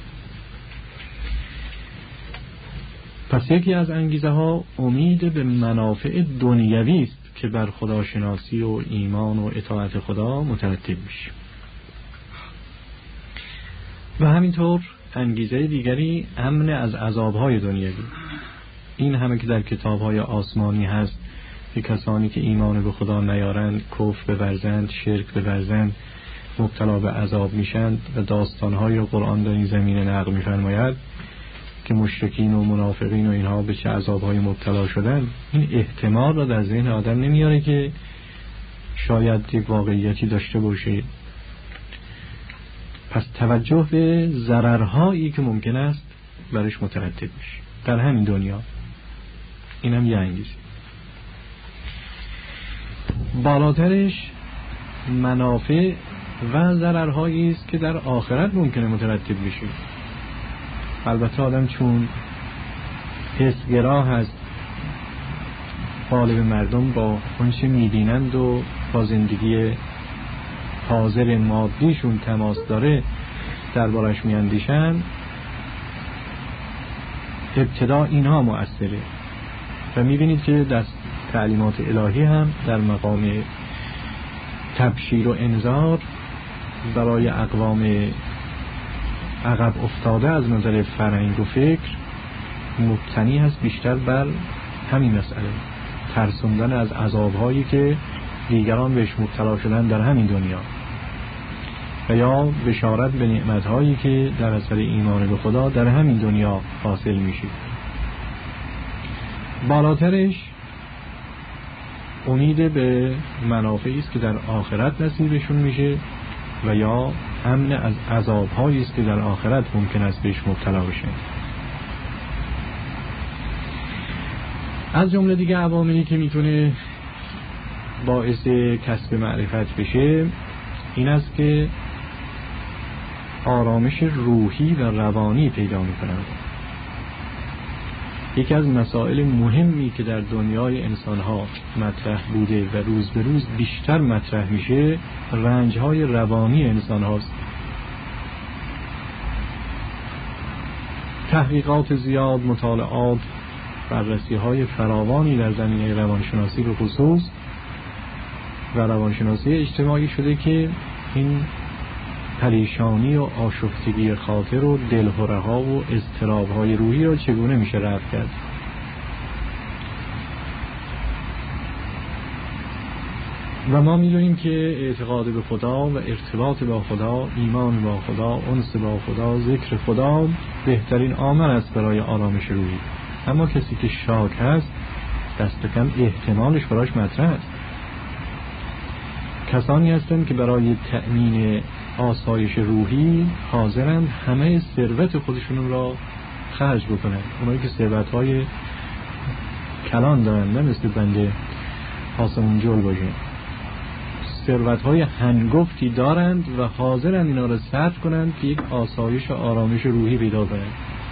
پس یکی از انگیزه ها امید به منافع دنیوی است که بر خداشناسی و ایمان و اطاعت خدا مترتب میشه. و همینطور انگیزه دیگری امن از عذابهای دنیوی. این همه که در کتابهای آسمانی هست که کسانی که ایمان به خدا نیارند، کفر بورزند، شرک بورزند، مبتلا به عذاب میشند و داستانهای قرآن در این زمینه نقل میفرماید که مشرکین و منافقین و اینها به چه عذابهای مبتلا شدن. این احتمال را در ذهن آدم نمیاره که شاید یک واقعیتی داشته باشه. پس توجه به ضررهایی که ممکن است برش مترتب بشه در همین دنیا، این هم یه انگیزه. بالاترش منافع و ضررهایی است که در آخرت ممکنه مترتب بشه. البته آدم چون حسگرا هست، غالب مردم با اونچه میبینند و با زندگی حاضر مادیشون تماس داره دربارش میاندیشن، ابتدا اینها مؤثره و میبینید که دست تعلیمات الهی هم در مقام تبشیر و انذار برای اقوام عقب افتاده از نظر فرهنگ و فکر مبتنی هست بیشتر بر همین مسئله، ترسوندن از عذابهایی که دیگران بهش مبتلا شدن در همین دنیا و یا بشارت به نعمتهایی که در اثر ایمان به خدا در همین دنیا حاصل میشه. بالاترش امید به منافعی است که در آخرت نصیبشون میشه و یا امن از عذابهایی است که در آخرت ممکن است بهش مبتلا بشن. از جمله دیگه عواملی که میتونه باعث کسب معرفت بشه این است که آرامش روحی و روانی پیدا میکنند. یکی از مسائل مهمی که در دنیای انسانها مطرح بوده و روز به روز بیشتر مطرح میشه رنجهای روانی انسان هاست. تحقیقات زیاد، مطالعات، بررسی های فراوانی در زمینه روانشناسی به خصوص و روانشناسی اجتماعی شده که این پریشانی و آشفتگی خاطر و دلهره ها و اضطراب های روحی را چگونه میشه رفع کرد. و ما میدونیم که اعتقاد به خدا و ارتباط با خدا، ایمان با خدا، انس با خدا، ذکر خدا بهترین عامل است برای آرامش روحی. اما کسی که شاک هست دست کم احتمالش براش مطرح است. کسانی هستند که برای تأمین آسایش روحی حاضرند همه ثروت خودشون را خرج بکنند. اونایی که ثروت‌های کلان دارن، نه مثل بنده آسمون جل باشه، ثروت‌های هنگفتی دارند و حاضرند اینا را صرف کنند که یک آسایش و آرامش روحی پیدا کنند.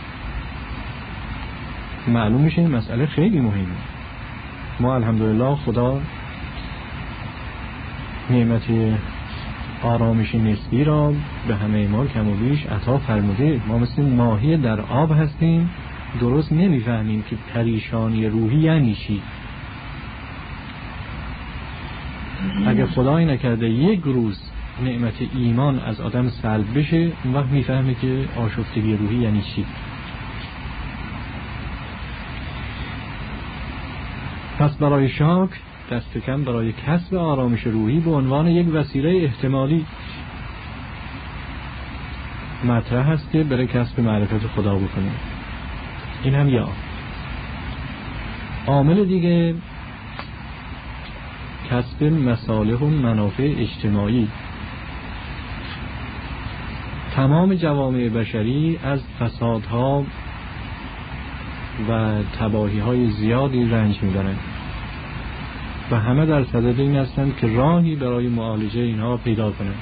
معلوم میشه این مسئله خیلی مهمه. ما الحمدلله خدا نعمت آرامش نسبی را به همه ما کم و بیش عطا فرموده. ما مثل ماهی در آب هستیم، درست نمیفهمیم که پریشانی روحی یعنی چی. اگر خدای نکرده یک روز نعمت ایمان از آدم سلب بشه، اون وقت میفهمه که آشفتگی روحی یعنی چی. پس برای شاک دست کم برای کسب آرامش روحی به عنوان یک وسیله احتمالی مطرح است که برای کسب معرفت خدا بکنه. این هم یا عامل دیگه کسب مصالح و منافع اجتماعی. تمام جوامع بشری از فسادها و تباهی‌های زیادی رنج می‌برند و همه در صدد این هستند که راهی برای معالجه اینها پیدا کنند.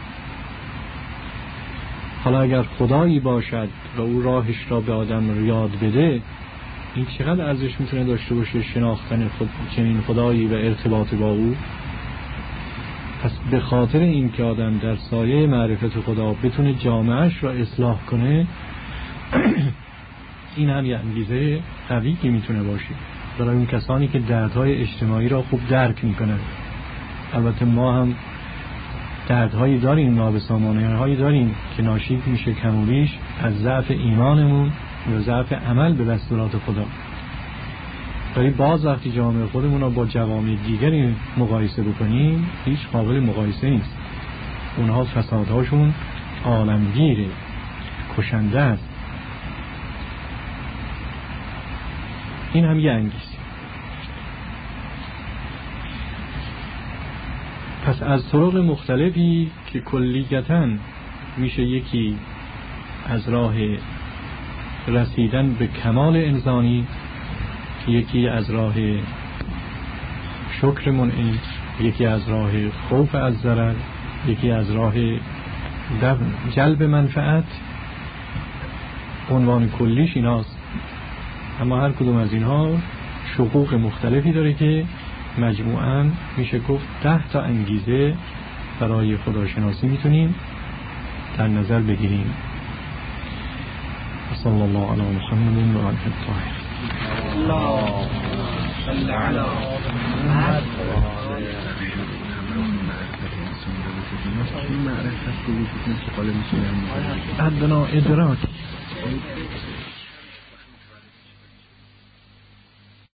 حالا اگر خدایی باشد و او راهش را به آدم یاد بده، این چقدر ارزش میتونه داشته باشه شناختن چنین خدایی و ارتباط با او. پس به خاطر این که آدم در سایه معرفت خدا بتونه جامعهش را اصلاح کنه این هم یه انگیزه قوی میتونه باشه برای اون کسانی که دردهای اجتماعی را خوب درک میکنن. البته ما هم دردهایی داریم، نابسامانی‌هایی داریم که ناشی میشه کم و بیش از ضعف ایمانمون و ضعف عمل به دستورات خدا. ولی باز وقتی جامعه خودمون رو با جوامع دیگری مقایسه بکنیم هیچ قابل مقایسه نیست. اونها فسادهاشون عالمگیره، کشنده است. این هم یه انگیزه. پس از طرق مختلفی که کلیتاً میشه یکی از راه رسیدن به کمال انسانی، یکی از راه شکر منعم، یکی از راه خوف از ضرر، یکی از راه جلب منفعت. عنوان کلیش ایناست، اما هر کدوم از اینها شقوق مختلفی داره که مجموعاً میشه گفت 10 تا انگیزه برای خداشناسی میتونیم در نظر بگیریم. صلی الله علی محمد و آله الطاهرین. اللهم صل علی محمد و آله الطاهرین. ادنا ادراک